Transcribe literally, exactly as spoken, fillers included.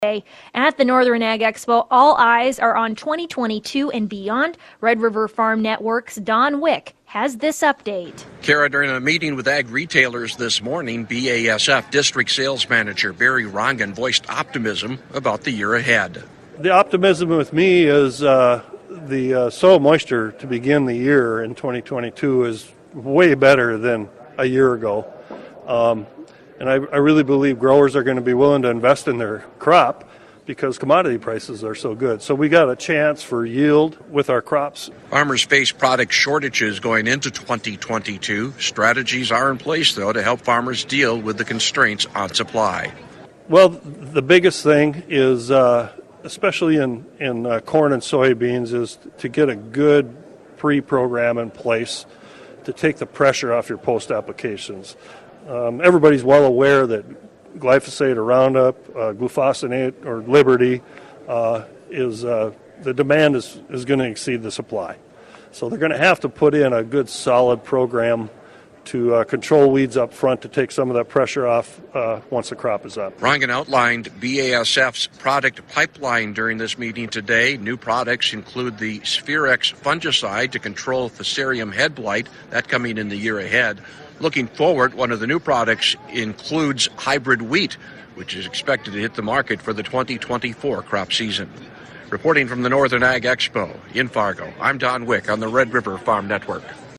At the Northern Ag Expo, all eyes are on twenty twenty-two and beyond. Red River Farm Network's Don Wick has this update. Kara, during a meeting with ag retailers this morning, B A S F District Sales Manager Barry Rongen voiced optimism about the year ahead. The optimism with me is uh, the uh, soil moisture to begin the year in twenty twenty-two is way better than a year ago. Um, And I, I really believe growers are going to be willing to invest in their crop because commodity prices are so good. So we got a chance for yield with our crops. Farmers face product shortages going into twenty twenty-two. Strategies are in place, though, to help farmers deal with the constraints on supply. Well, the biggest thing is, uh, especially in, in uh, corn and soybeans, is to get a good pre-program in place to take the pressure off your post-applications. Um, everybody's well aware that glyphosate or Roundup, uh, glufosinate or Liberty, uh, is uh, the demand is, is going to exceed the supply. So they're going to have to put in a good solid program to uh, control weeds up front to take some of that pressure off uh, once the crop is up. Rongen outlined B A S F's product pipeline during this meeting today. New products include the Spherex fungicide to control Fusarium head blight, that coming in the year ahead. Looking forward, one of the new products includes hybrid wheat, which is expected to hit the market for the twenty twenty-four crop season. Reporting from the Northern Ag Expo in Fargo, I'm Don Wick on the Red River Farm Network.